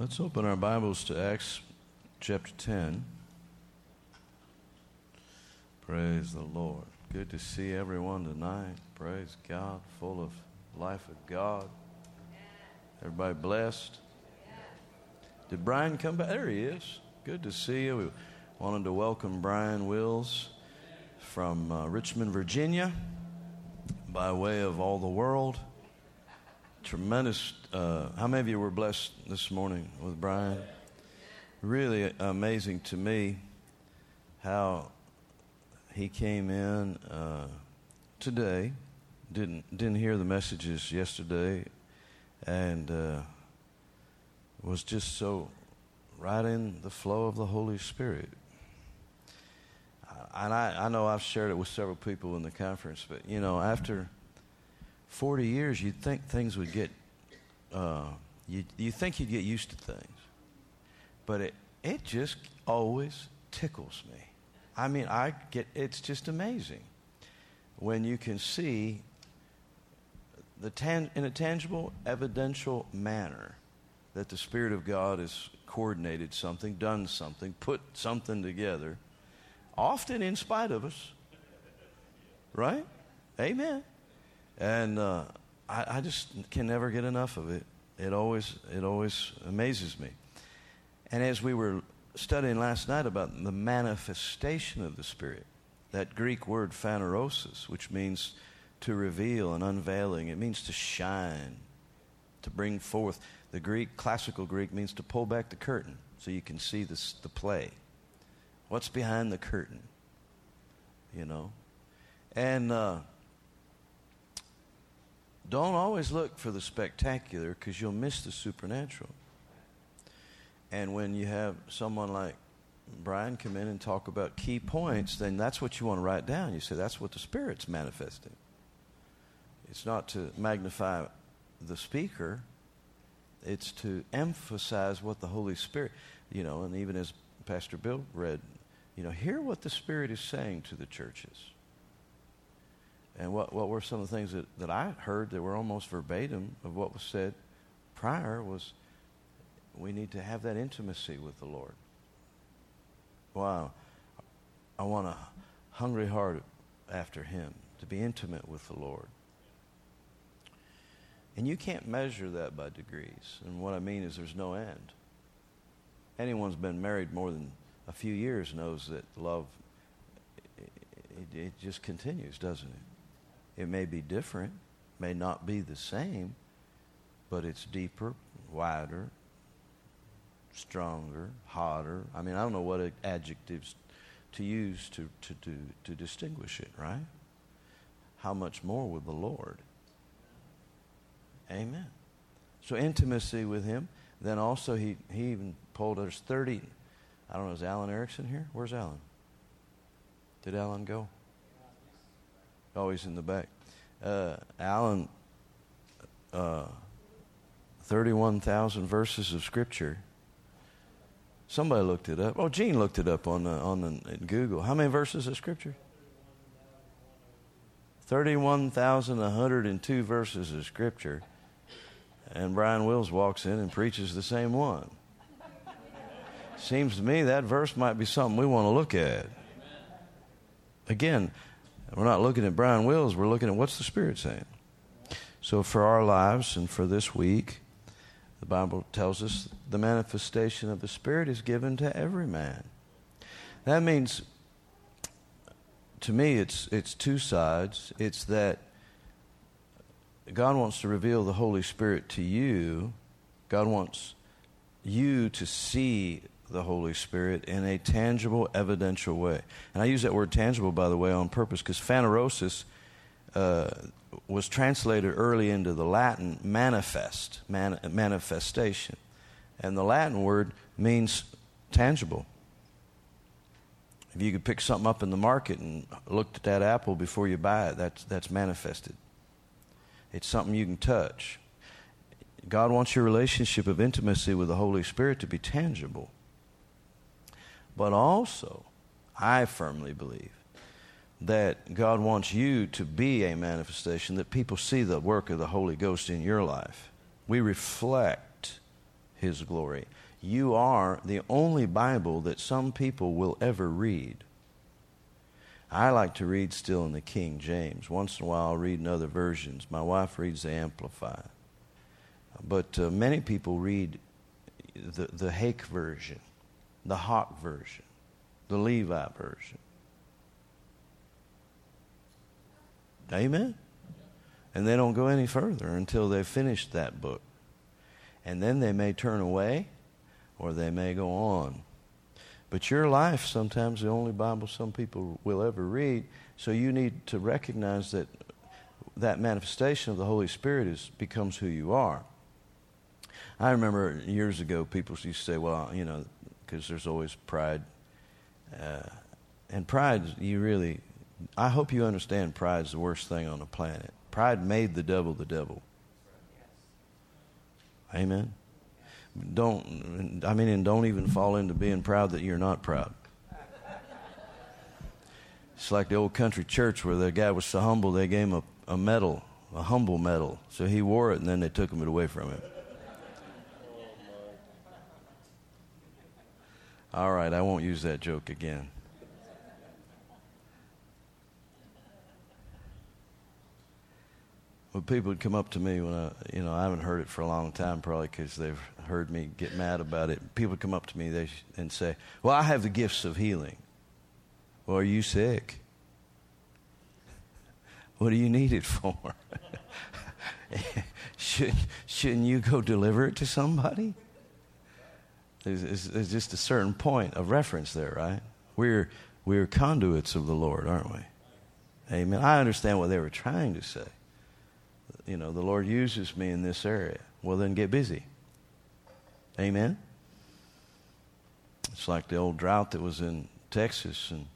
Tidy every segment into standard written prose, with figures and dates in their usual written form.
Let's open our Bibles to Acts chapter 10. Praise the Lord. Good to see everyone tonight. Praise God, full of life of God. Everybody blessed? Did Brian come back? There he is. Good to see you. We wanted to welcome Brian Wills from Richmond, Virginia, by way of all the world. Tremendous. How many of you were blessed this morning with Brian? Really amazing to me how he came in today. Didn't hear the messages yesterday, and was just so right in the flow of the Holy Spirit. And I know I've shared it with several people in the conference, but you know, after 40 years, you'd think things would get, you think you'd get used to things. But it just always tickles me. I mean, it's just amazing when you can see in a tangible, evidential manner that the Spirit of God has coordinated something, done something, put something together, often in spite of us. Right? Amen. And I just can never get enough of it. It always amazes me. And as we were studying last night about the manifestation of the Spirit, that Greek word phanerosis, which means to reveal, an unveiling, it means to shine, to bring forth. The classical Greek means to pull back the curtain so you can see the play. What's behind the curtain? You know? And don't always look for the spectacular, because you'll miss the supernatural. And when you have someone like Brian come in and talk about key points, then that's what you want to write down. You say, that's what the Spirit's manifesting. It's not to magnify the speaker. It's to emphasize what the Holy Spirit, you know, and even as Pastor Bill read, you know, hear what the Spirit is saying to the churches. And what were some of the things that I heard that were almost verbatim of what was said prior was we need to have that intimacy with the Lord. Wow. I want a hungry heart after Him, to be intimate with the Lord. And you can't measure that by degrees. And what I mean is there's no end. Anyone who's been married more than a few years knows that love, it just continues, doesn't it? It may be different, may not be the same, but it's deeper, wider, stronger, hotter. I mean, I don't know what adjectives to use to distinguish it, right? How much more with the Lord? Amen. So intimacy with Him. Then also he even pulled us 30. I don't know, is Alan Erickson here? Where's Alan? Did Alan go? Oh, he's in the back. Alan, 31,000 verses of Scripture. Somebody looked it up. Oh, Gene looked it up on Google. How many verses of Scripture? 31,102 verses of Scripture. And Brian Wills walks in and preaches the same one. Seems to me that verse might be something we want to look at. Again, we're not looking at Brian Wills, we're looking at what's the Spirit saying. So for our lives and for this week, the Bible tells us the manifestation of the Spirit is given to every man. That means, to me, it's two sides. It's that God wants to reveal the Holy Spirit to you. God wants you to see the Holy Spirit in a tangible, evidential way. And I use that word tangible, by the way, on purpose, because phanerosis was translated early into the Latin manifestation. And the Latin word means tangible. If you could pick something up in the market and looked at that apple before you buy it, that's manifested. It's something you can touch. God wants your relationship of intimacy with the Holy Spirit to be tangible. But also, I firmly believe that God wants you to be a manifestation, that people see the work of the Holy Ghost in your life. We reflect His glory. You are the only Bible that some people will ever read. I like to read still in the King James. Once in a while I'll read in other versions. My wife reads the Amplified. But many people read the Hake version, the Hawk version, the Levi version. Amen? And they don't go any further until they've finished that book. And then they may turn away or they may go on. But your life sometimes the only Bible some people will ever read. So you need to recognize that that manifestation of the Holy Spirit becomes who you are. I remember years ago people used to say, well, you know, because there's always pride. And pride, I hope you understand pride's the worst thing on the planet. Pride made the devil the devil. Amen? Don't even fall into being proud that you're not proud. It's like the old country church where the guy was so humble they gave him a medal, a humble medal. So he wore it and then they took it away from him. All right, I won't use that joke again. When people would come up to me when I haven't heard it for a long time, probably because they've heard me get mad about it. People would come up to me and say, well, I have the gifts of healing. Well, are you sick? What do you need it for? Shouldn't you go deliver it to somebody? There's just a certain point of reference there, right? We're conduits of the Lord, aren't we? Amen. I understand what they were trying to say. You know, the Lord uses me in this area. Well, then get busy. Amen? It's like the old drought that was in Texas and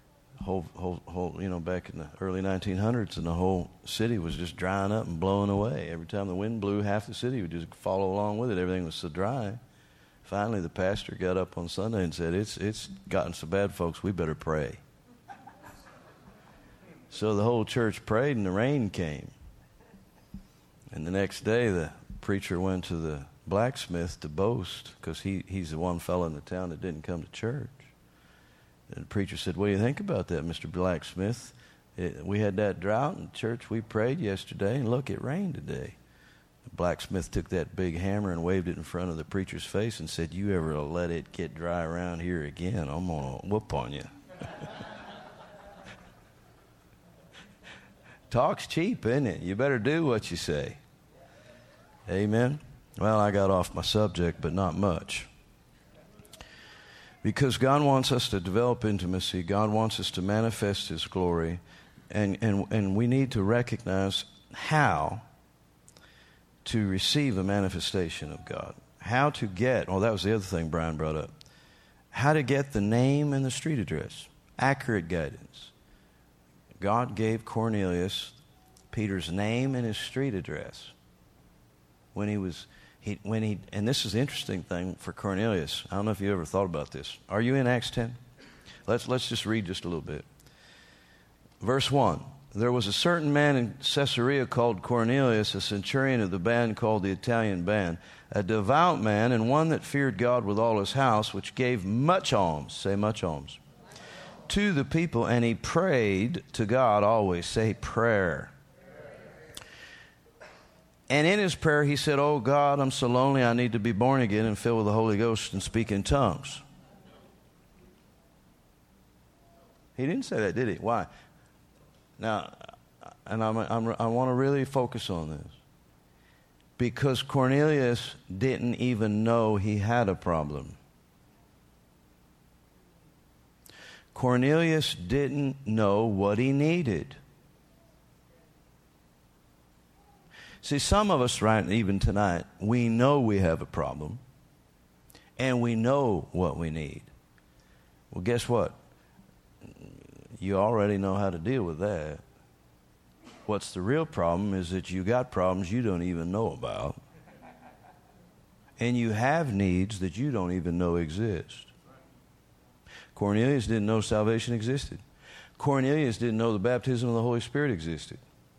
back in the early 1900s, and the whole city was just drying up and blowing away. Every time the wind blew, half the city would just follow along with it. Everything was so dry. Finally, the pastor got up on Sunday and said, it's gotten so bad, folks, we better pray. So the whole church prayed, and the rain came. And the next day, the preacher went to the blacksmith to boast because he's the one fellow in the town that didn't come to church. And the preacher said, what do you think about that, Mr. Blacksmith? We had that drought in church. We prayed yesterday, and look, it rained today. The blacksmith took that big hammer and waved it in front of the preacher's face and said, you ever let it get dry around here again, I'm going to whoop on you. Talk's cheap, isn't it? You better do what you say. Amen? Well, I got off my subject, but not much. Because God wants us to develop intimacy. God wants us to manifest His glory. And we need to recognize how to receive a manifestation of God. How to get, that was the other thing Brian brought up. How to get the name and the street address. Accurate guidance. God gave Cornelius Peter's name and his street address. And this is the interesting thing for Cornelius. I don't know if you ever thought about this. Are you in Acts 10? Let's just read just a little bit. Verse 1. There was a certain man in Caesarea called Cornelius, a centurion of the band called the Italian Band, a devout man and one that feared God with all his house, which gave much alms. Say much alms. To the people, and he prayed to God always. Say prayer. And in his prayer he said, oh God, I'm so lonely, I need to be born again and filled with the Holy Ghost and speak in tongues. He didn't say that, did he? Why? Now, and I want to really focus on this. Because Cornelius didn't even know he had a problem. Cornelius didn't know what he needed. See, some of us, right, even tonight, we know we have a problem, and we know what we need. Well, guess what? You already know how to deal with that. What's the real problem is that you got problems you don't even know about, and you have needs that you don't even know exist. Cornelius didn't know salvation existed. Cornelius didn't know the baptism of the Holy Spirit existed.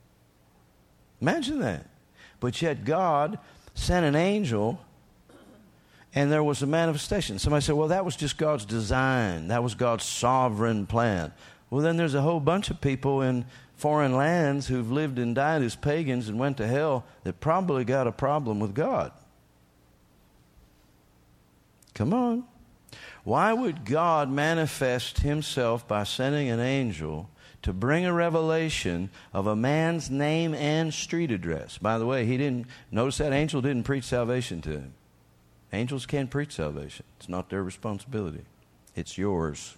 Imagine that. But yet God sent an angel and there was a manifestation. Somebody said, well, that was just God's design. That was God's sovereign plan. Well, then there's a whole bunch of people in foreign lands who've lived and died as pagans and went to hell that probably got a problem with God. Come on. Why would God manifest himself by sending an angel to bring a revelation of a man's name and street address? By the way, notice that angel didn't preach salvation to him. Angels can't preach salvation. It's not their responsibility. It's yours.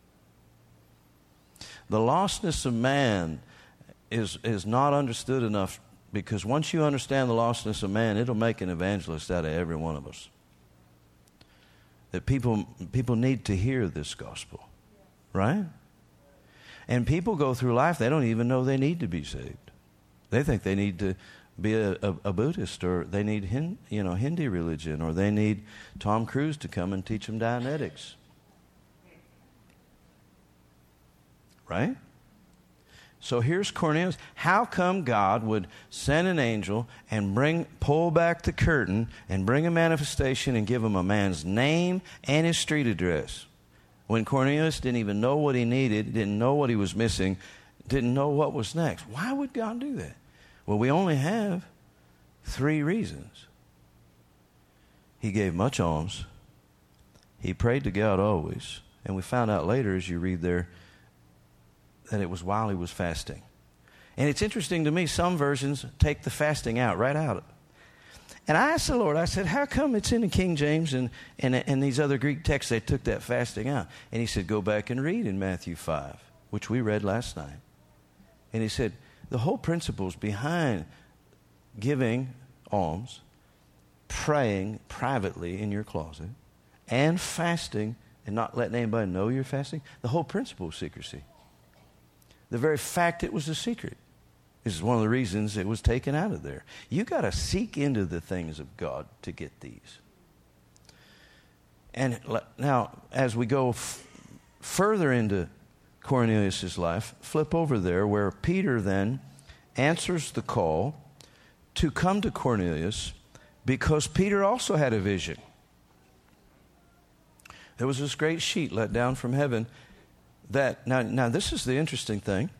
The lostness of man is not understood enough, because once you understand the lostness of man, it'll make an evangelist out of every one of us. That people need to hear this gospel, right? And people go through life, they don't even know they need to be saved. They think they need to be a Buddhist, or they need Hindi religion, or they need Tom Cruise to come and teach them Dianetics. Right? So here's Cornelius. How come God would send an angel and pull back the curtain and bring a manifestation and give him a man's name and his street address, when Cornelius didn't even know what he needed, didn't know what he was missing, didn't know what was next? Why would God do that? Well, we only have 3 reasons. He gave much alms. He prayed to God always. And we found out later, as you read there, that it was while he was fasting. And it's interesting to me, some versions take the fasting right out. And I asked the Lord, I said, how come it's in the King James and these other Greek texts, they took that fasting out? And he said, go back and read in Matthew 5, which we read last night. And he said, the whole principles behind giving alms, praying privately in your closet, and fasting and not letting anybody know you're fasting, the whole principle is secrecy. The very fact it was a secret is one of the reasons it was taken out of there. You got to seek into the things of God to get these. And now, as we go further into Cornelius' life, flip over there where Peter then answers the call to come to Cornelius, because Peter also had a vision. There was this great sheet let down from heaven. Now this is the interesting thing.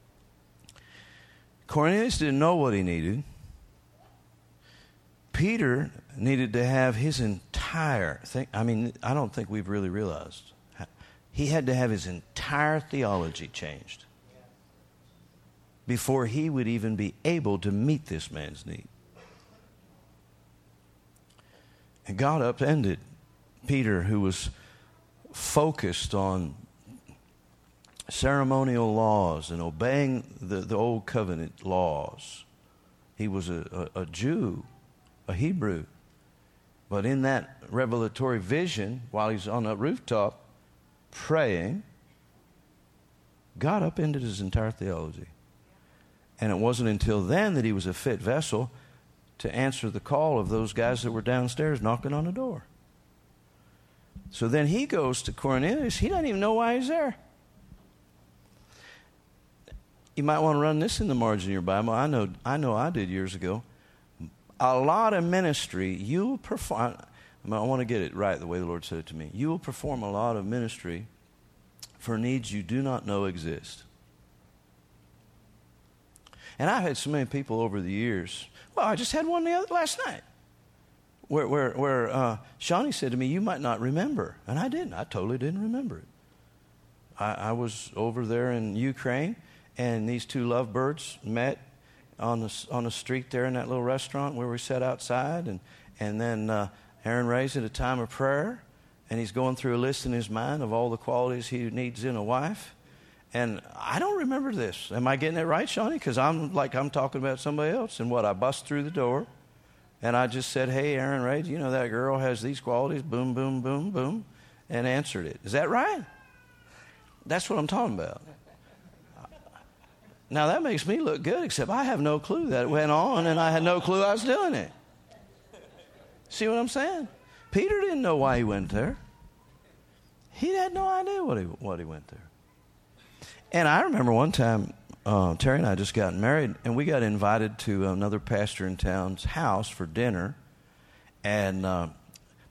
Cornelius didn't know what he needed. Peter needed to have his entire thing. I mean, I don't think we've really realized. He had to have his entire theology changed before he would even be able to meet this man's need. And God upended Peter, who was focused on ceremonial laws and obeying the old covenant laws. He was a Jew, a Hebrew. But in that revelatory vision, while he's on a rooftop praying, God upended his entire theology. And it wasn't until then that he was a fit vessel to answer the call of those guys that were downstairs knocking on the door. So then he goes to Cornelius. He doesn't even know why he's there. You might want to run this in the margin of your Bible. I know I did years ago. A lot of ministry, you will perform. I want to get it right the way the Lord said it to me. You will perform a lot of ministry for needs you do not know exist. And I've had so many people over the years. Well, I just had one last night where Shawnee said to me, you might not remember. And I didn't. I totally didn't remember it. I was over there in Ukraine, and these 2 lovebirds met on the street there in that little restaurant where we sat outside. And then Aaron raised at a time of prayer, and he's going through a list in his mind of all the qualities he needs in a wife. And I don't remember this. Am I getting it right, Shawnee? Because I'm talking about somebody else. And I bust through the door, and I just said, hey, Aaron Ray, you know that girl has these qualities? Boom, boom, boom, boom. And answered it. Is that right? That's what I'm talking about. Now, that makes me look good, except I have no clue that it went on, and I had no clue I was doing it. See what I'm saying? Peter didn't know why he went there. He had no idea what he went there. And I remember one time, Terry and I just got married, and we got invited to another pastor in town's house for dinner. And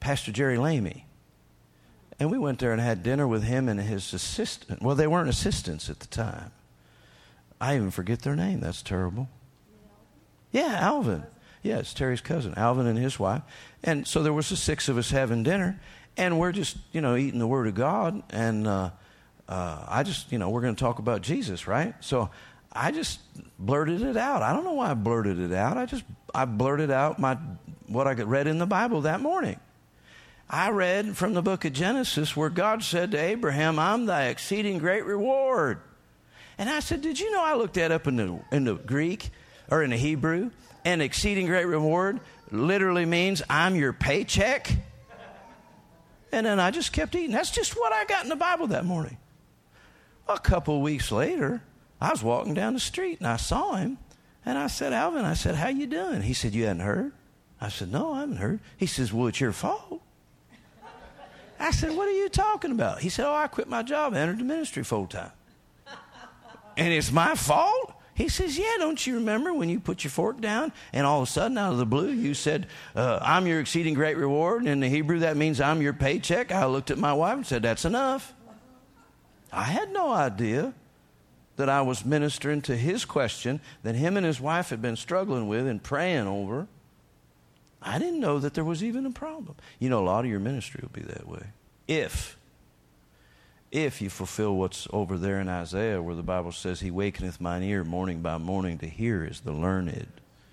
Pastor Jerry Lamy. And we went there and had dinner with him and his assistant. Well, they weren't assistants at the time. I even forget their name. That's terrible. Yeah, Alvin. Yeah, it's Terry's cousin, Alvin and his wife. And so there was the 6 of us having dinner, and we're just, eating the Word of God. And I just, we're going to talk about Jesus, right? So I just blurted it out. I don't know why I blurted it out. I blurted out what I read in the Bible that morning. I read from the book of Genesis where God said to Abraham, I'm thy exceeding great reward. And I said, did you know I looked that up in the Greek or in the Hebrew? And exceeding great reward literally means I'm your paycheck. And then I just kept eating. That's just what I got in the Bible that morning. A couple of weeks later, I was walking down the street and I saw him. And I said, Alvin, how you doing? He said, you hadn't heard? I said, no, I haven't heard. He says, well, it's your fault. I said, what are you talking about? He said, I quit my job and entered the ministry full time. And it's my fault? He says, yeah, don't you remember when you put your fork down and all of a sudden out of the blue you said, I'm your exceeding great reward. And in the Hebrew that means I'm your paycheck. I looked at my wife and said, that's enough. I had no idea that I was ministering to his question that him and his wife had been struggling with and praying over. I didn't know that there was even a problem. A lot of your ministry will be that way. If you fulfill what's over there in Isaiah where the Bible says, he wakeneth mine ear morning by morning to hear as the learned,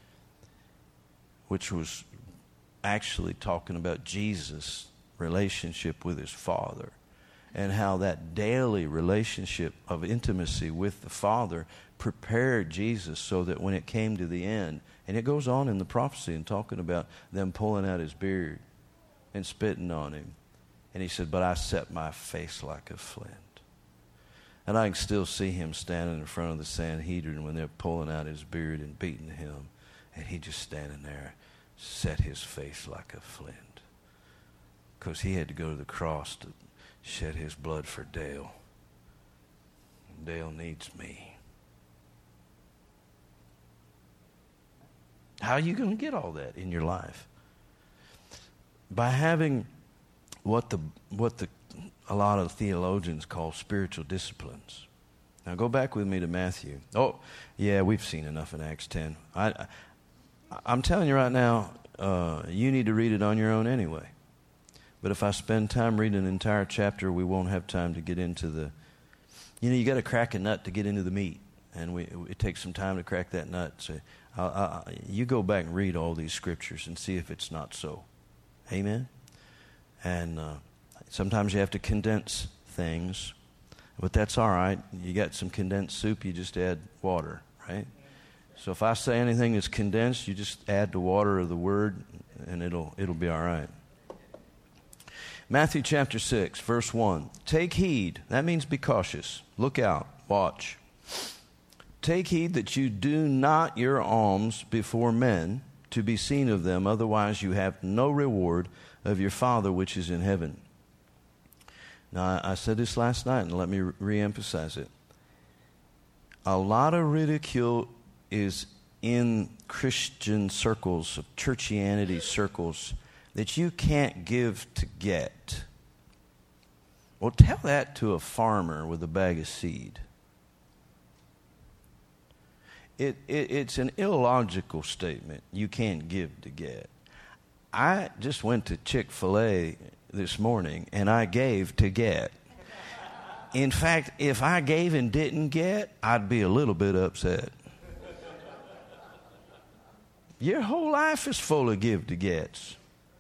which was actually talking about Jesus' relationship with his Father and how that daily relationship of intimacy with the Father prepared Jesus so that when it came to the end, and it goes on in the prophecy and talking about them pulling out his beard and spitting on him. And he said, but I set my face like a flint. And I can still see him standing in front of the Sanhedrin when they're pulling out his beard and beating him. And he just standing there, set his face like a flint. Because he had to go to the cross to shed his blood for Dale. Dale needs me. How are you going to get all that in your life? By having what a lot of theologians call spiritual disciplines. Now go back with me to Matthew. Oh, yeah, we've seen enough in Acts 10. I'm telling you right now, you need to read it on your own anyway. But if I spend time reading an entire chapter, we won't have time to get into the... you got to crack a nut to get into the meat. And it takes some time to crack that nut. So you go back and read all these scriptures and see if it's not so. Amen? And sometimes you have to condense things, but that's all right. You got some condensed soup, you just add water, right? So if I say anything that's condensed, you just add the water of the word, and it'll be all right. Matthew chapter 6, verse 1. Take heed. That means be cautious. Look out. Watch. Take heed that you do not your alms before men to be seen of them, otherwise you have no reward of your Father which is in heaven. Now, I said this last night, and let me re-emphasize it. A lot of ridicule is in Christian circles, churchianity circles, that you can't give to get. Well, tell that to a farmer with a bag of seed. It's an illogical statement. You can't give to get. I just went to Chick-fil-A this morning, and I gave to get. In fact, if I gave and didn't get, I'd be a little bit upset. Your whole life is full of give to gets.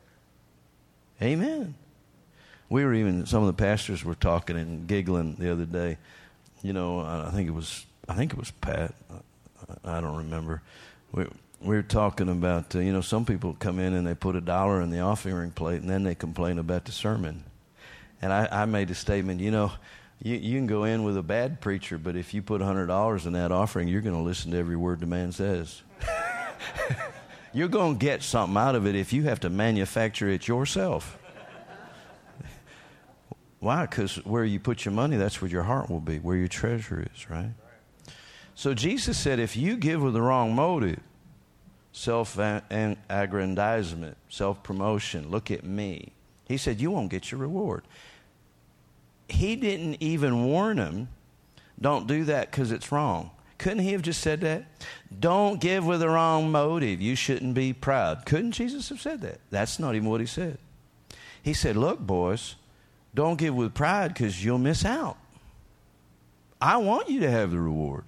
Amen. Some of the pastors were talking and giggling the other day. I think it was Pat. I don't remember. We were talking about, some people come in and they put $1 in the offering plate and then they complain about the sermon. And I made a statement, you can go in with a bad preacher, but if you put $100 in that offering, you're going to listen to every word the man says. You're going to get something out of it if you have to manufacture it yourself. Why? Because where you put your money, that's where your heart will be, where your treasure is, right? So Jesus said, if you give with the wrong motive, self-aggrandizement, self-promotion, look at me, He said, you won't get your reward. He didn't even warn him, don't do that because it's wrong. Couldn't he have just said that? Don't give with the wrong motive. You shouldn't be proud. Couldn't Jesus have said that? That's not even what he said. He said, look, boys, don't give with pride because you'll miss out. I want you to have the reward.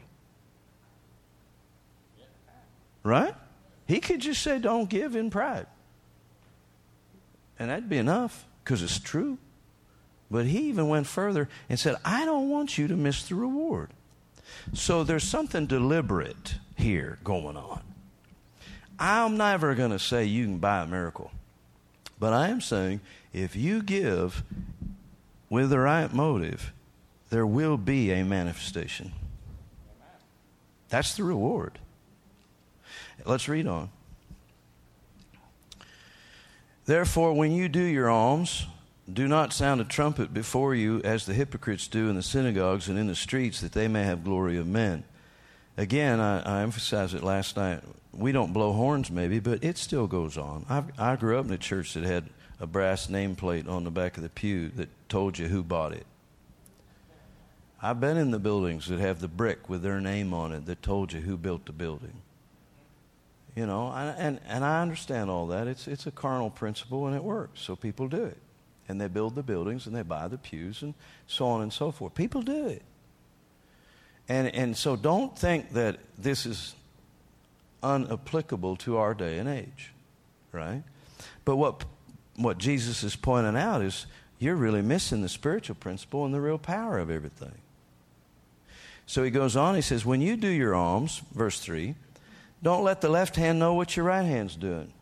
Right? He could just say, don't give in pride. And that'd be enough because it's true. But he even went further and said, I don't want you to miss the reward. So there's something deliberate here going on. I'm never going to say you can buy a miracle. But I am saying if you give with the right motive, there will be a manifestation. That's the reward. Let's read on. Therefore, when you do your alms, do not sound a trumpet before you as the hypocrites do in the synagogues and in the streets, that they may have glory of men. Again, I emphasized it last night. We don't blow horns maybe, but it still goes on. I grew up in a church that had a brass nameplate on the back of the pew that told you who bought it. I've been in the buildings that have the brick with their name on it that told you who built the building. You know, and I understand all that. It's a carnal principle and it works, so people do it. And they build the buildings and they buy the pews and so on and so forth. People do it. And so don't think that this is unapplicable to our day and age, right? But what Jesus is pointing out is you're really missing the spiritual principle and the real power of everything. So he goes on, he says, when you do your alms, verse 3, don't let the left hand know what your right hand's doing.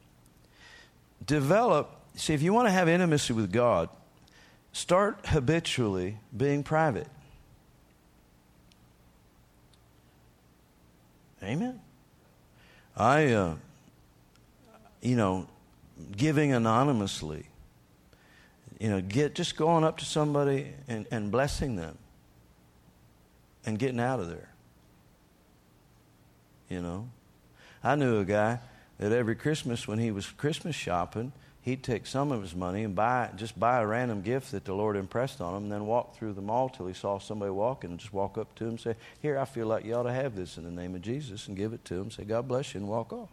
See, if you want to have intimacy with God, start habitually being private. Amen. Giving anonymously, just going up to somebody and blessing them and getting out of there. I knew a guy that every Christmas when he was Christmas shopping, he'd take some of his money and buy a random gift that the Lord impressed on him, and then walk through the mall till he saw somebody walking and just walk up to him and say, here, I feel like you ought to have this in the name of Jesus, and give it to him, say, God bless you, and walk off.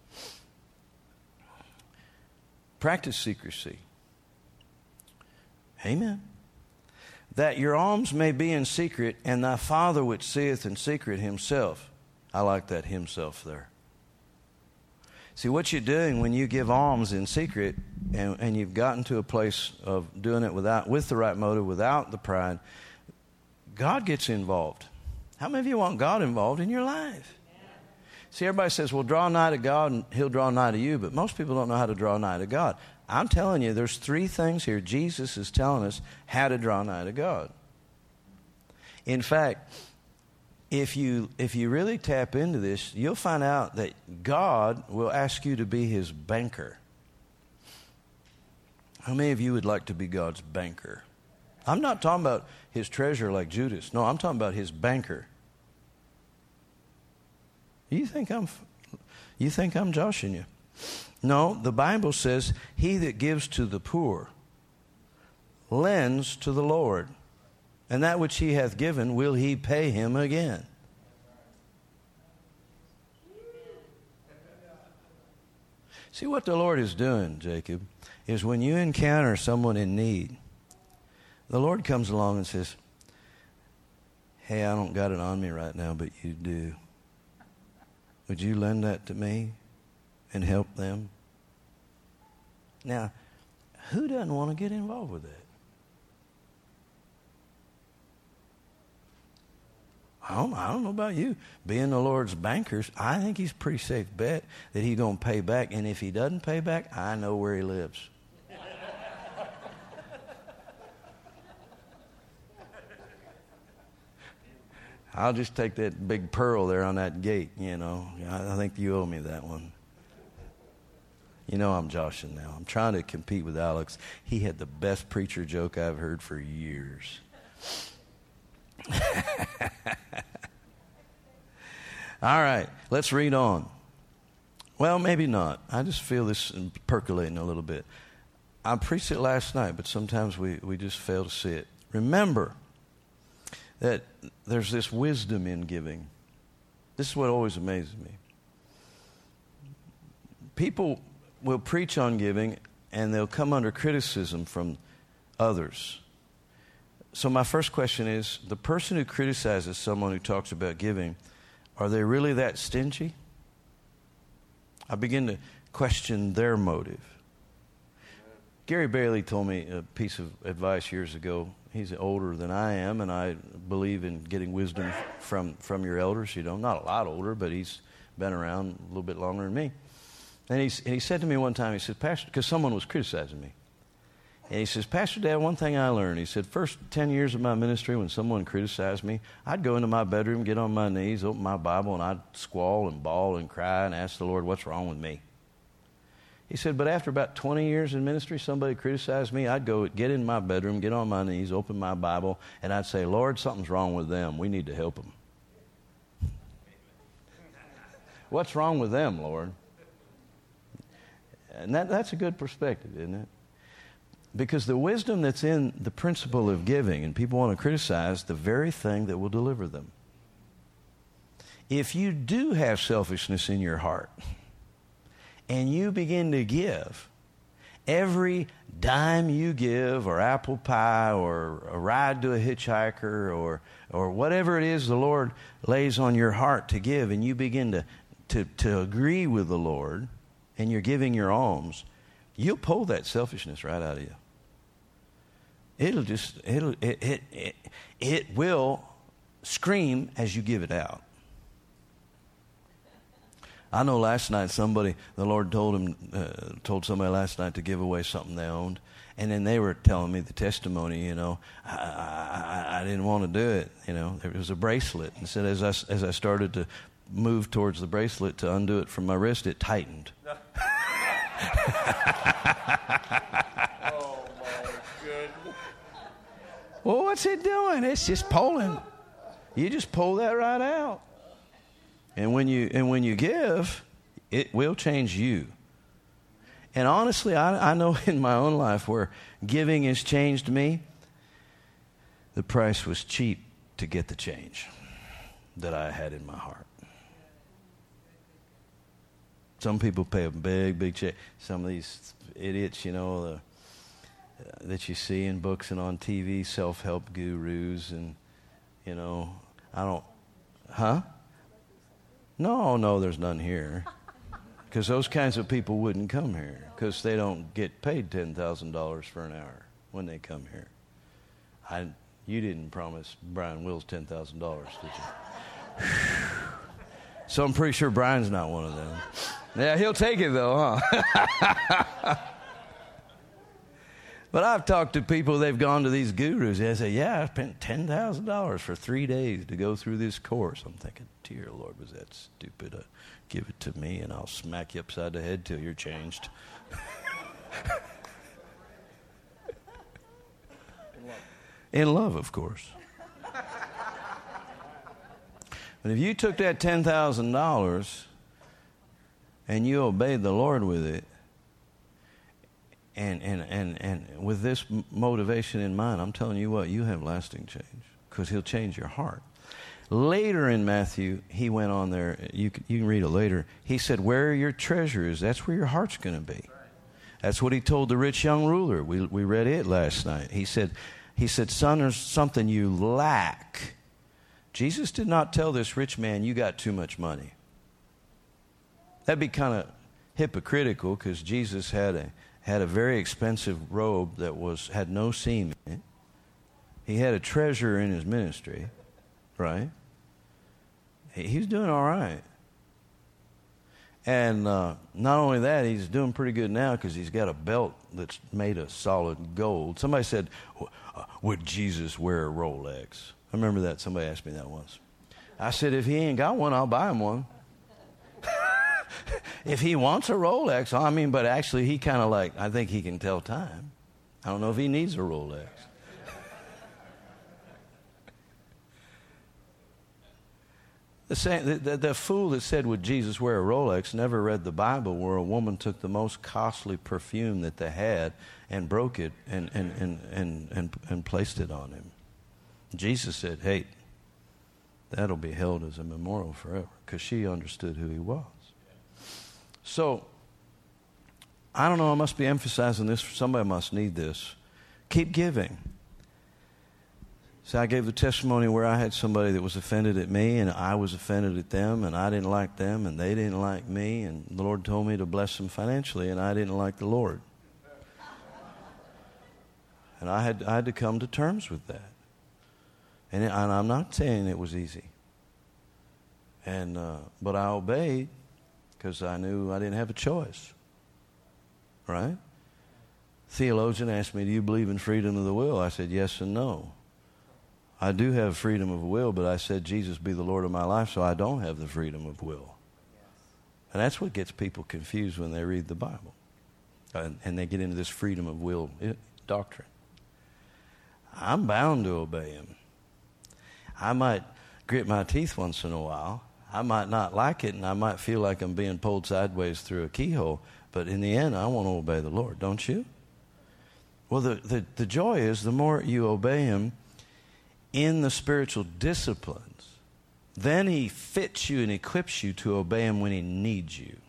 Practice secrecy. Amen. That your alms may be in secret, and thy Father which seeth in secret himself. I like that himself there. See, what you're doing when you give alms in secret and you've gotten to a place of doing it with the right motive, without the pride, God gets involved. How many of you want God involved in your life? See, everybody says, well, draw nigh to God and he'll draw nigh to you, but most people don't know how to draw nigh to God. I'm telling you, there's 3 things here. Jesus is telling us how to draw nigh to God. In fact, if you really tap into this, you'll find out that God will ask you to be his banker. How many of you would like to be God's banker? I'm not talking about his treasurer like Judas. No, I'm talking about his banker. You think I'm joshing you? No, the Bible says, he that gives to the poor lends to the Lord, and that which he hath given will he pay him again. See, what the Lord is doing, Jacob, is when you encounter someone in need, the Lord comes along and says, hey, I don't got it on me right now, but you do. Would you lend that to me and help them? Now, who doesn't want to get involved with that? I don't know about you. Being the Lord's bankers, I think he's a pretty safe bet that he's going to pay back. And if he doesn't pay back, I know where he lives. I'll just take that big pearl there on that gate, I think you owe me that one. I'm joshing now. I'm trying to compete with Alex. He had the best preacher joke I've heard for years. All right, let's read on. Well, maybe not. I just feel this percolating a little bit. I preached it last night, but sometimes we just fail to see it. Remember that there's this wisdom in giving. This is what always amazes me. People will preach on giving, and they'll come under criticism from others. So my first question is, the person who criticizes someone who talks about giving, are they really that stingy? I begin to question their motive. Gary Bailey told me a piece of advice years ago. He's older than I am, and I believe in getting wisdom from your elders. You know, not a lot older, but he's been around a little bit longer than me. And he said to me one time, he said, Pastor, because someone was criticizing me. And he says, Pastor Dad, one thing I learned, he said, first 10 years of my ministry, when someone criticized me, I'd go into my bedroom, get on my knees, open my Bible, and I'd squall and bawl and cry and ask the Lord, what's wrong with me? He said, but after about 20 years in ministry, somebody criticized me, I'd go get in my bedroom, get on my knees, open my Bible, and I'd say, Lord, something's wrong with them. We need to help them. What's wrong with them, Lord? And that's a good perspective, isn't it? Because the wisdom that's in the principle of giving, and people want to criticize the very thing that will deliver them. If you do have selfishness in your heart, and you begin to give, every dime you give, or apple pie, or a ride to a hitchhiker, or whatever it is the Lord lays on your heart to give, and you begin to agree with the Lord, and you're giving your alms, you'll pull that selfishness right out of you. It will scream as you give it out. I know last night the Lord told somebody last night to give away something they owned, and then they were telling me the testimony. You know, I didn't want to do it. You know, it was a bracelet, and said as I started to move towards the bracelet to undo it from my wrist, it tightened. Oh my goodness! Well, what's it doing? It's just pulling. You just pull that right out. And when you give, it will change you. And honestly, I know in my own life where giving has changed me, the price was cheap to get the change that I had in my heart. Some people pay a big check. Some of these idiots, you know, that you see in books and on TV, self-help gurus, and, you know, No, there's none here. Because those kinds of people wouldn't come here. Because they don't get paid $10,000 for an hour when they come here. You didn't promise Brian Wills $10,000, did you? So I'm pretty sure Brian's not one of them. Yeah, he'll take it though, huh? But I've talked to people, they've gone to these gurus. They say, yeah, I spent $10,000 for 3 days to go through this course. I'm thinking, dear Lord, was that stupid? Give it to me and I'll smack you upside the head till you're changed. In love, of course. But if you took that $10,000 and you obeyed the Lord with it, and with this motivation in mind, I'm telling you what, you have lasting change, because he'll change your heart. Later in Matthew, he went on there, you can read it later, he said, where your treasure is, that's where your heart's going to be. That's what he told the rich young ruler. We read it last night. He said, son, there's something you lack. Jesus did not tell this rich man, you got too much money. That'd be kind of hypocritical, because Jesus had a very expensive robe that had no seam in it. He had a treasure in his ministry, right? He's doing all right. And not only that, he's doing pretty good now because he's got a belt that's made of solid gold. Somebody said, would Jesus wear a Rolex? I remember that. Somebody asked me that once. I said, if he ain't got one, I'll buy him one. If he wants a Rolex, but actually he kind of I think he can tell time. I don't know if he needs a Rolex. The fool that said, would Jesus wear a Rolex, never read the Bible where a woman took the most costly perfume that they had and broke it and placed it on him. Jesus said, hey, that'll be held as a memorial forever, because she understood who he was. So, I don't know, I must be emphasizing this. Somebody must need this. Keep giving. So I gave the testimony where I had somebody that was offended at me, and I was offended at them, and I didn't like them, and they didn't like me, and the Lord told me to bless them financially, and I didn't like the Lord. And I had to come to terms with that. And I'm not saying it was easy. But I obeyed because I knew I didn't have a choice. Right? Theologian asked me, do you believe in freedom of the will? I said, yes and no. I do have freedom of will, but I said, Jesus be the Lord of my life, so I don't have the freedom of will. And that's what gets people confused when they read the Bible. And they get into this freedom of will doctrine. I'm bound to obey him. I might grit my teeth once in a while. I might not like it, and I might feel like I'm being pulled sideways through a keyhole. But in the end, I want to obey the Lord, don't you? Well, the joy is the more you obey him in the spiritual disciplines, then he fits you and equips you to obey him when he needs you.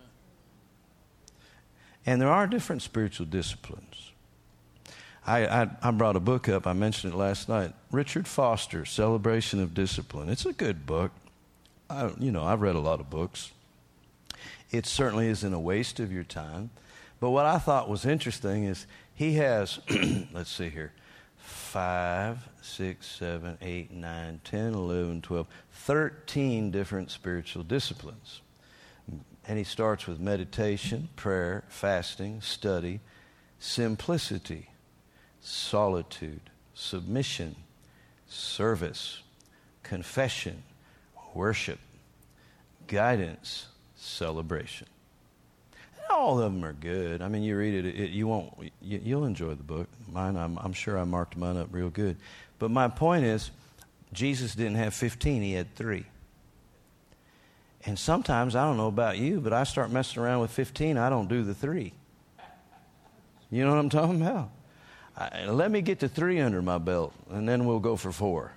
And there are different spiritual disciplines. I brought a book up. I mentioned it last night. Richard Foster, Celebration of Discipline. It's a good book. I've read a lot of books. It certainly isn't a waste of your time. But what I thought was interesting is he has, let's see here, 5, 6, 7, 8, 9, 10, 11, 12, 13 different spiritual disciplines. And he starts with meditation, prayer, fasting, study, simplicity, solitude, submission, service, confession, worship, guidance, celebration. All of them are good. I mean, you read it, you'll enjoy the book. Mine, I'm sure I marked mine up real good. But my point is, Jesus didn't have 15, he had 3. And sometimes, I don't know about you, but I start messing around with 15, I don't do the 3. You know what I'm talking about? Let me get to 3 under my belt, and then we'll go for 4.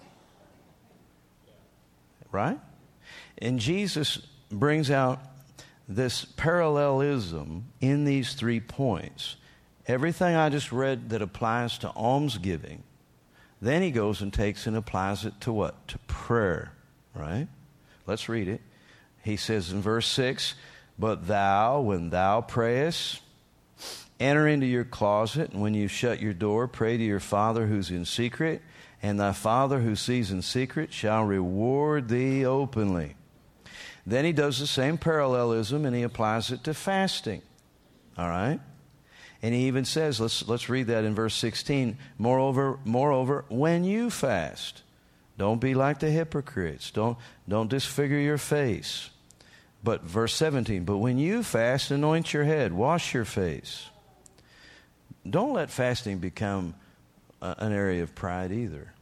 Right? And Jesus brings out this parallelism in these 3 points. Everything I just read that applies to almsgiving, then he goes and takes and applies it to what? To prayer, right? Let's read it. He says in verse 6, but thou, when thou prayest, enter into your closet, and when you shut your door, pray to your Father who's in secret, and thy Father who sees in secret shall reward thee openly. Then he does the same parallelism, and he applies it to fasting. All right? And he even says, let's read that in verse 16, moreover, when you fast, don't be like the hypocrites. Don't disfigure your face. But verse 17, but when you fast, anoint your head, wash your face. Don't let fasting become an area of pride either.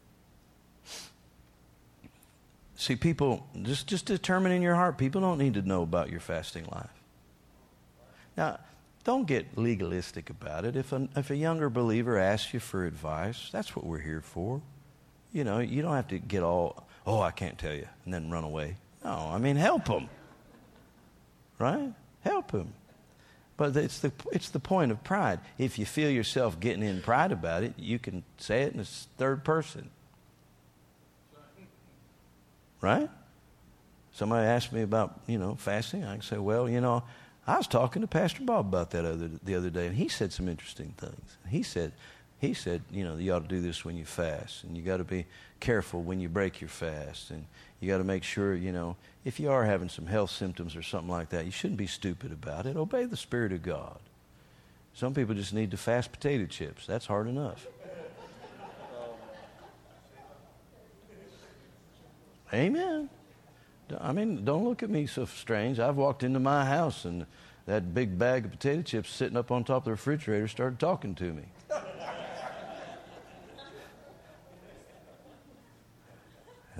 See, people, just determine in your heart, people don't need to know about your fasting life. Now, don't get legalistic about it. If a younger believer asks you for advice, that's what we're here for. You know, you don't have to get all, I can't tell you, and then run away. No, I mean, help them. Right? Help them. But it's the point of pride. If you feel yourself getting in pride about it, you can say it in the third person. Right? Somebody asked me about, fasting. I can say, well, I was talking to Pastor Bob about that the other day, and he said some interesting things. He said, you ought to do this when you fast, and you got to be careful when you break your fast, and you got to make sure, if you are having some health symptoms or something like that, you shouldn't be stupid about it. Obey the Spirit of God. Some people just need to fast potato chips. That's hard enough. Amen. I mean, don't look at me so strange. I've walked into my house and that big bag of potato chips sitting up on top of the refrigerator started talking to me.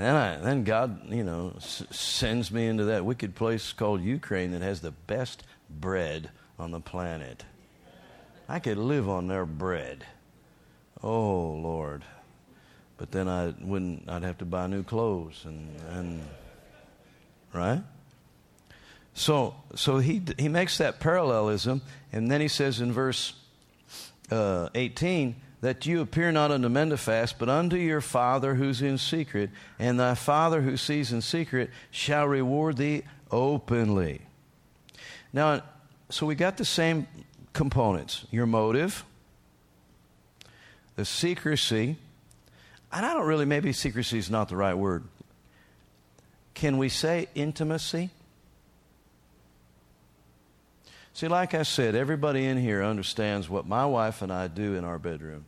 Then God, sends me into that wicked place called Ukraine that has the best bread on the planet. I could live on their bread. Oh, Lord. But then I'd have to buy new clothes and right? So he makes that parallelism, and then he says in verse 18, that you appear not unto men to fast, but unto your Father who's in secret, and thy Father who sees in secret shall reward thee openly. Now, so we got the same components. Your motive, the secrecy, and I don't really, maybe secrecy is not the right word. Can we say intimacy? See, like I said, everybody in here understands what my wife and I do in our bedroom.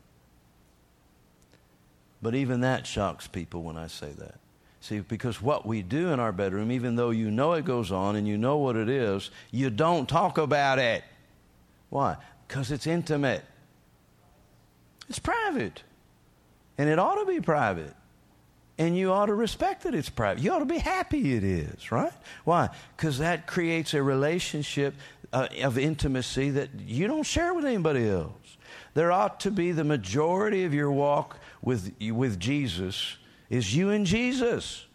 But even that shocks people when I say that. See, because what we do in our bedroom, even though you know it goes on and you know what it is, you don't talk about it. Why? Because it's intimate. It's private. And it ought to be private. And you ought to respect that it's private. You ought to be happy it is, right? Why? Because that creates a relationship of intimacy that you don't share with anybody else. There ought to be the majority of your walk with Jesus is you and Jesus.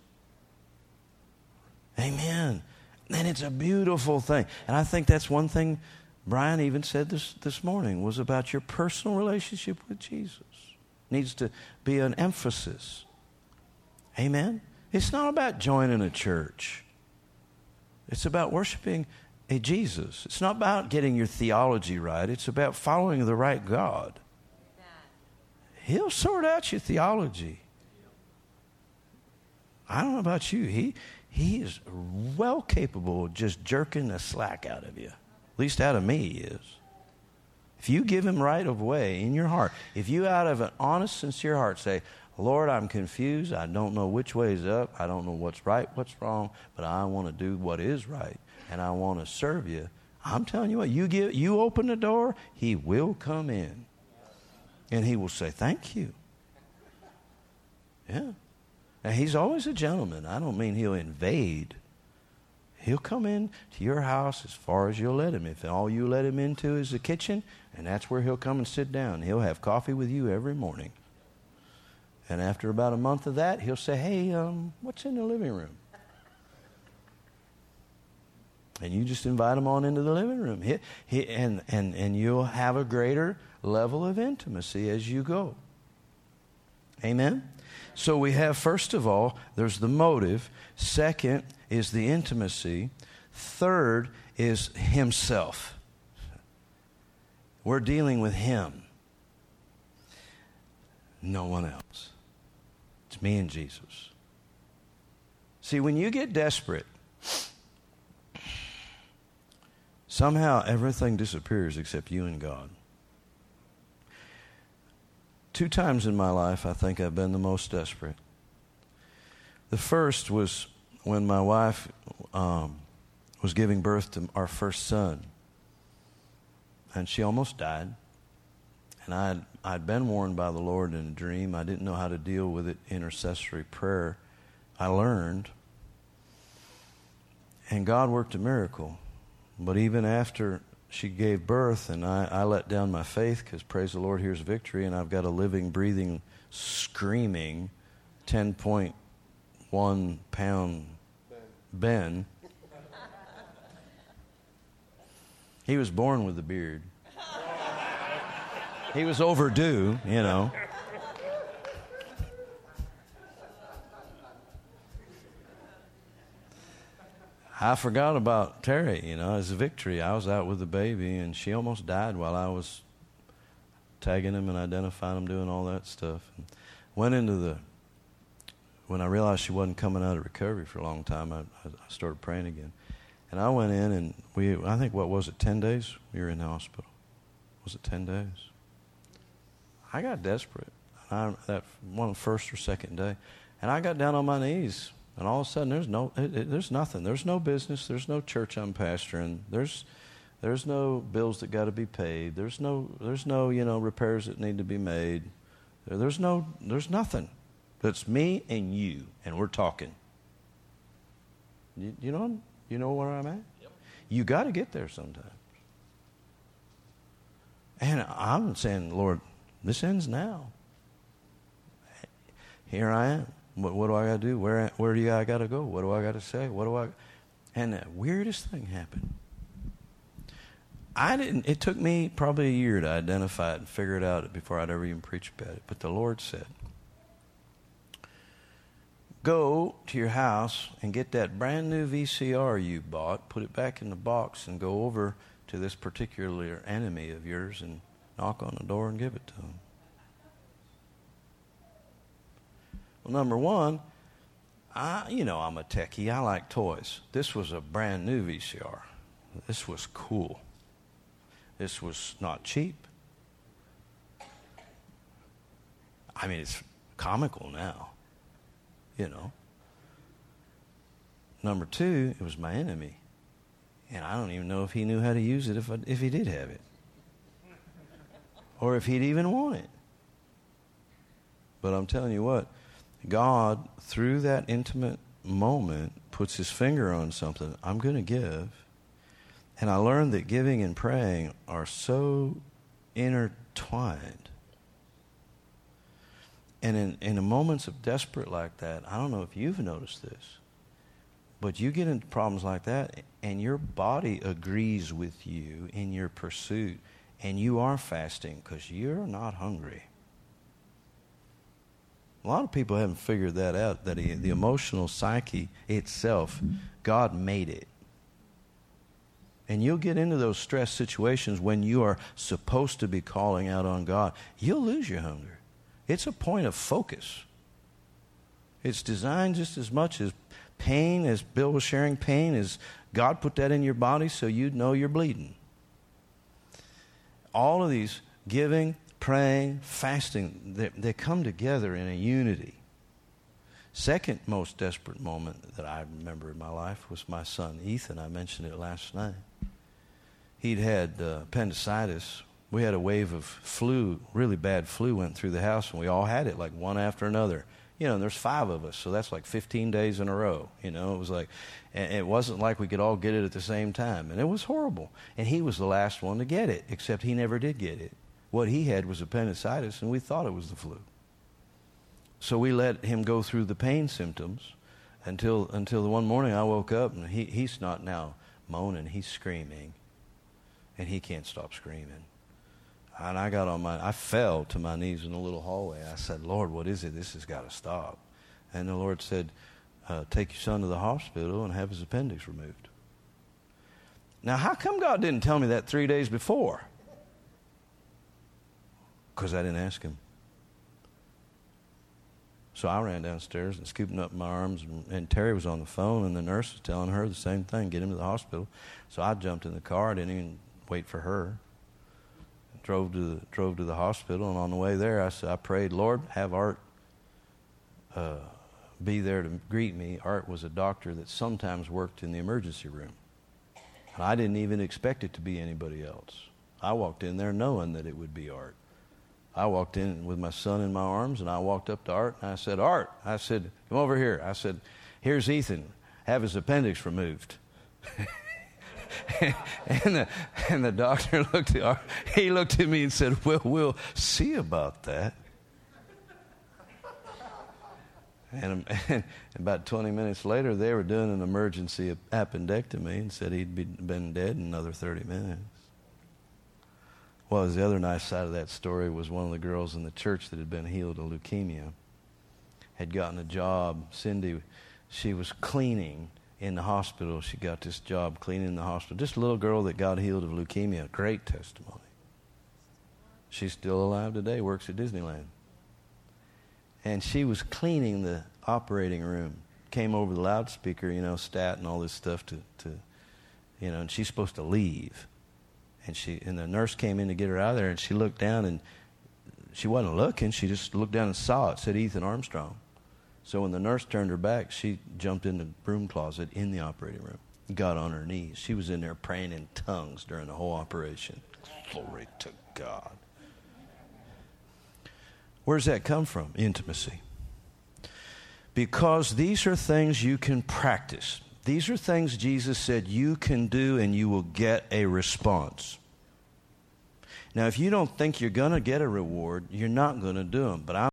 Amen. And it's a beautiful thing. And I think that's one thing Brian even said this morning was about your personal relationship with Jesus. Needs to be an emphasis. Amen. It's not about joining a church. It's about worshiping a Jesus. It's not about getting your theology right. It's about following the right God. He'll sort out your theology. I don't know about you. He is well capable of just jerking the slack out of you. At least out of me he is. If you give him right of way in your heart, if you out of an honest, sincere heart say, Lord, I'm confused. I don't know which way is up. I don't know what's right, what's wrong, but I want to do what is right, and I want to serve you. I'm telling you what, you open the door, he will come in. And he will say, thank you. Yeah. And he's always a gentleman. I don't mean he'll invade. He'll come in to your house as far as you'll let him. If all you let him into is the kitchen, and that's where he'll come and sit down. He'll have coffee with you every morning. And after about a month of that, he'll say, hey, what's in the living room? And you just invite him on into the living room. And you'll have a greater level of intimacy as you go. Amen? So we have, first of all, there's the motive. Second is the intimacy. Third is himself. We're dealing with him. No one else. It's me and Jesus. See, when you get desperate, somehow everything disappears except you and God. 2 times in my life, I think I've been the most desperate. The first was when my wife was giving birth to our first son. And she almost died. And I'd been warned by the Lord in a dream. I didn't know how to deal with it. Intercessory prayer. I learned. And God worked a miracle. But even after she gave birth and I let down my faith, because praise the Lord, here's victory, and I've got a living, breathing, screaming 10.1 pound Ben. He was born with a beard. He was overdue, you know. I forgot about Terry, you know, as a victory. I was out with the baby, and she almost died while I was tagging him and identifying him, doing all that stuff. And when I realized she wasn't coming out of recovery for a long time, I started praying again. And I went in, and I think, 10 days? We were in the hospital. Was it 10 days? I got desperate. That one first or second day. And I got down on my knees. And all of a sudden, there's nothing. There's no business. There's no church I'm pastoring. There's no bills that got to be paid. There's no repairs that need to be made. There's nothing. It's me and you, and we're talking. You know where I'm at? Yep. You got to get there sometimes. And I'm saying, Lord, this ends now. Here I am. What do I got to do? Where do I got to go? What do I got to say? And the weirdest thing happened. It took me probably a year to identify it and figure it out before I'd ever even preach about it. But the Lord said, go to your house and get that brand new VCR you bought, put it back in the box, and go over to this particular enemy of yours and knock on the door and give it to him. Well, number one, I'm a techie. I like toys. This was a brand new VCR. This was cool. This was not cheap. I mean, it's comical now, Number two, it was my enemy. And I don't even know if he knew how to use it if he did have it. Or if he'd even want it. But I'm telling you what, God, through that intimate moment, puts his finger on something. I'm going to give. And I learned that giving and praying are so intertwined. And in moments of desperate like that, I don't know if you've noticed this, but you get into problems like that, and your body agrees with you in your pursuit, and you are fasting because you're not hungry. A lot of people haven't figured that out, that the emotional psyche itself, God made it. And you'll get into those stress situations when you are supposed to be calling out on God. You'll lose your hunger. It's a point of focus. It's designed just as much as pain, as Bill was sharing, pain is God put that in your body so you'd know you're bleeding. All of these giving, praying, fasting, they come together in a unity. Second most desperate moment that I remember in my life was my son Ethan. I mentioned it last night. He'd had appendicitis. We had a wave of flu, really bad flu went through the house, and we all had it like one after another. And there's 5 of us, so that's like 15 days in a row. It was like, and it wasn't like we could all get it at the same time. And it was horrible. And he was the last one to get it, except he never did get it. What he had was appendicitis, and we thought it was the flu. So we let him go through the pain symptoms until the one morning I woke up, and he's not now moaning, he's screaming. And he can't stop screaming. And I fell to my knees in the little hallway. I said, Lord, what is it? This has got to stop. And the Lord said, take your son to the hospital and have his appendix removed. Now, how come God didn't tell me that 3 days before? Because I didn't ask him. So I ran downstairs and scooped him up in my arms, and Terry was on the phone, and the nurse was telling her the same thing, get him to the hospital. So I jumped in the car. I didn't even wait for her. Drove to the hospital, and on the way there, I prayed, Lord, have Art be there to greet me. Art was a doctor that sometimes worked in the emergency room. And I didn't even expect it to be anybody else. I walked in there knowing that it would be Art. I walked in with my son in my arms, and I walked up to Art, and I said, Art, I said, come over here. I said, here's Ethan. Have his appendix removed. and the doctor looked at me and said, well, we'll see about that. And about 20 minutes later, they were doing an emergency appendectomy and said he'd been dead in another 30 minutes. Well, the other nice side of that story was one of the girls in the church that had been healed of leukemia had gotten a job. Cindy, she was cleaning in the hospital. She got this job cleaning in the hospital. Just a little girl that got healed of leukemia. Great testimony. She's still alive today, works at Disneyland. And she was cleaning the operating room. Came over the loudspeaker, stat and all this stuff to and she's supposed to leave. And the nurse came in to get her out of there, and she looked down, and she wasn't looking. She just looked down and saw it. Said Ethan Armstrong. So when the nurse turned her back, she jumped in the broom closet in the operating room, got on her knees. She was in there praying in tongues during the whole operation. Glory to God. Where does that come from? Intimacy. Because these are things you can practice. These are things Jesus said you can do and you will get a response. Now, if you don't think you're going to get a reward, you're not going to do them. But